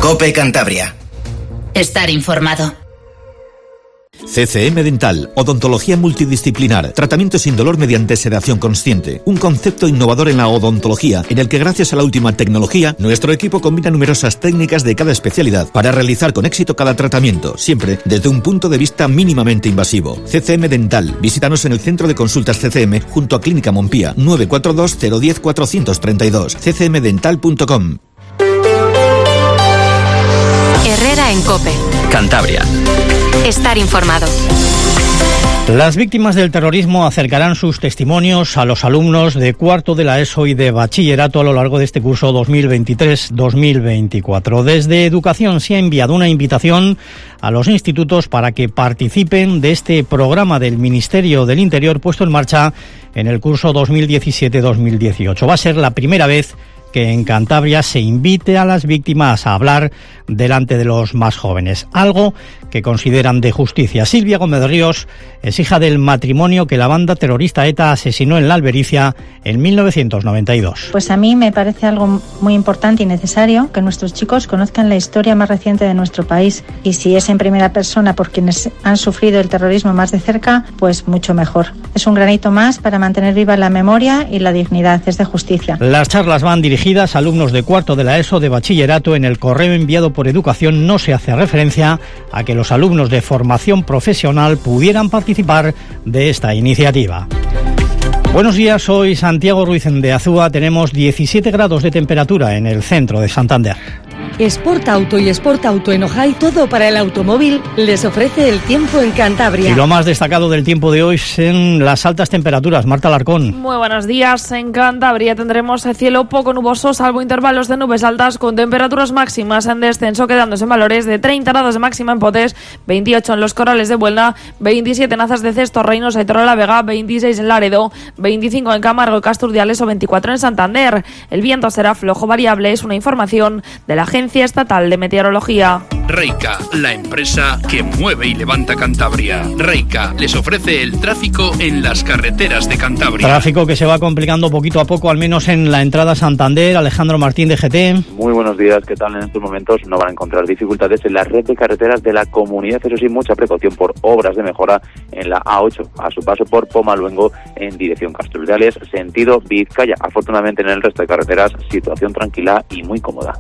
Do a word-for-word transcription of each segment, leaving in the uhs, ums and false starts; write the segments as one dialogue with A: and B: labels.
A: COPE Cantabria.
B: Estar informado.
C: C C M Dental, odontología multidisciplinar, tratamiento sin dolor mediante sedación consciente. Un concepto innovador en la odontología, en el que gracias a la última tecnología, nuestro equipo combina numerosas técnicas de cada especialidad para realizar con éxito cada tratamiento, siempre desde un punto de vista mínimamente invasivo. C C M Dental, visítanos en el Centro de Consultas C C M junto a Clínica Mompía, nueve cuatro dos cero uno cero cuatro tres dos, c c m dental punto com.
D: Herrera en COPE.
E: Cantabria.
D: Estar informado.
F: Las víctimas del terrorismo acercarán sus testimonios a los alumnos de cuarto de la ESO y de bachillerato a lo largo de este curso dos mil veintitrés dos mil veinticuatro. Desde Educación se ha enviado una invitación a los institutos para que participen de este programa del Ministerio del Interior puesto en marcha en el curso dos mil diecisiete dos mil dieciocho. Va a ser la primera vez que en Cantabria se invite a las víctimas a hablar delante de los más jóvenes, algo que consideran de justicia. Silvia Gómez Ríos es hija del matrimonio que la banda terrorista ETA asesinó en la Albericia en mil novecientos noventa y dos.
G: Pues a mí me parece algo muy importante y necesario que nuestros chicos conozcan la historia más reciente de nuestro país, y si es en primera persona por quienes han sufrido el terrorismo más de cerca, pues mucho mejor. Es un granito más para mantener viva la memoria y la dignidad, es de justicia.
F: Las charlas van dirigidas a alumnos de cuarto de la ESO, de bachillerato. En el correo enviado por Educación no se hace referencia a que los alumnos de formación profesional pudieran participar de esta iniciativa. Buenos días, soy Santiago Ruiz de Azúa. Tenemos diecisiete grados de temperatura en el centro de Santander.
H: Sport Auto y Sport Auto en Ojai, todo para el automóvil, les ofrece el tiempo en Cantabria.
F: Y lo más destacado del tiempo de hoy son las altas temperaturas. Marta Alarcón.
I: Muy buenos días. En Cantabria tendremos cielo poco nuboso, salvo intervalos de nubes altas, con temperaturas máximas en descenso, quedándose en valores de treinta grados de máxima en Potés, veintiocho en los Corrales de Buelna, veintisiete en Azas de Cesto, Reynosa y Torrelavega, veintiséis en Laredo, veinticinco en Camargo y Casturdiales o veinticuatro en Santander. El viento será flojo variable, es una información de la Agencia Estatal de Meteorología.
J: Reica, la empresa que mueve y levanta Cantabria. Reica les ofrece el tráfico en las carreteras de Cantabria.
F: Tráfico que se va complicando poquito a poco, al menos en la entrada a Santander. Alejandro Martín de G T.
K: Muy buenos días, ¿qué tal? En estos momentos no van a encontrar dificultades en la red de carreteras de la comunidad, eso sí, mucha precaución por obras de mejora en la A ocho, a su paso por Pomaluengo en dirección Casturdiales, sentido Vizcaya. Afortunadamente en el resto de carreteras, situación tranquila y muy cómoda.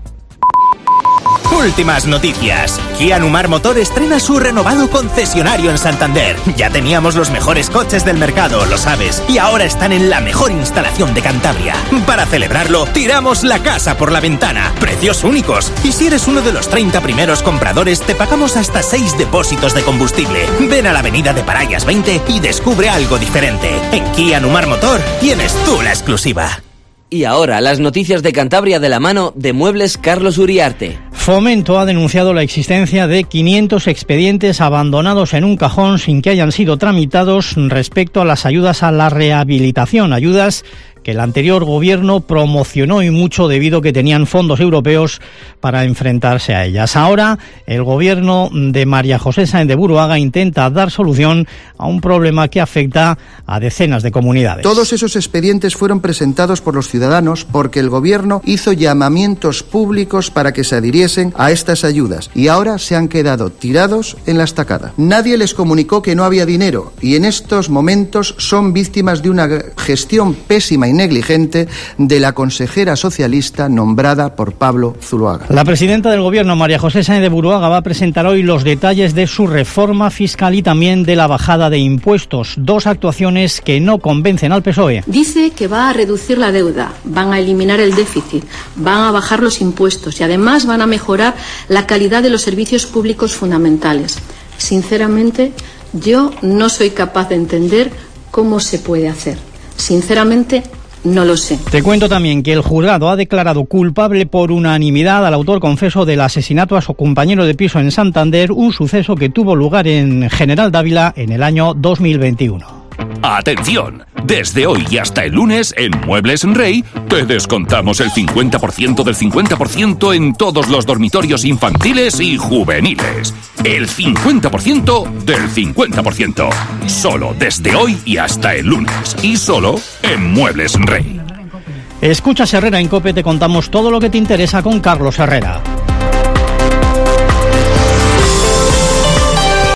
L: Últimas noticias. Kia Numar Motor estrena su renovado concesionario en Santander. Ya teníamos los mejores coches del mercado, lo sabes, y ahora están en la mejor instalación de Cantabria. Para celebrarlo, tiramos la casa por la ventana. Precios únicos. Y si eres uno de los treinta primeros compradores, te pagamos hasta seis depósitos de combustible. Ven a la avenida de Parayas veinte y descubre algo diferente. En Kia Numar Motor tienes tú la exclusiva.
M: Y ahora, las noticias de Cantabria de la mano de Muebles Carlos Uriarte.
F: Fomento ha denunciado la existencia de quinientos expedientes abandonados en un cajón sin que hayan sido tramitados respecto a las ayudas a la rehabilitación, ayudas que el anterior gobierno promocionó y mucho debido a que tenían fondos europeos para enfrentarse a ellas. Ahora, el gobierno de María José Sáenz de Buruaga intenta dar solución a un problema que afecta a decenas de comunidades.
N: Todos esos expedientes fueron presentados por los ciudadanos porque el gobierno hizo llamamientos públicos para que se adhiriesen a estas ayudas y ahora se han quedado tirados en la estacada. Nadie les comunicó que no había dinero y en estos momentos son víctimas de una gestión pésima y negligente de la consejera socialista nombrada por Pablo Zuloaga.
F: La presidenta del gobierno, María José Sáenz de Buruaga, va a presentar hoy los detalles de su reforma fiscal y también de la bajada de impuestos, dos actuaciones que no convencen al P S O E.
O: Dice que va a reducir la deuda, van a eliminar el déficit, van a bajar los impuestos y además van a mejorar la calidad de los servicios públicos fundamentales. Sinceramente, yo no soy capaz de entender cómo se puede hacer. Sinceramente, no lo sé.
F: Te cuento también que el juzgado ha declarado culpable por unanimidad al autor confeso del asesinato a su compañero de piso en Santander, un suceso que tuvo lugar en General Dávila en el año dos mil veintiuno.
P: Atención, desde hoy y hasta el lunes en Muebles Rey te descontamos el cincuenta por ciento del cincuenta por ciento en todos los dormitorios infantiles y juveniles. El cincuenta por ciento del cincuenta por ciento. Solo desde hoy y hasta el lunes. Y solo en Muebles Rey.
F: Escuchas Herrera en COPE, te contamos todo lo que te interesa con Carlos Herrera.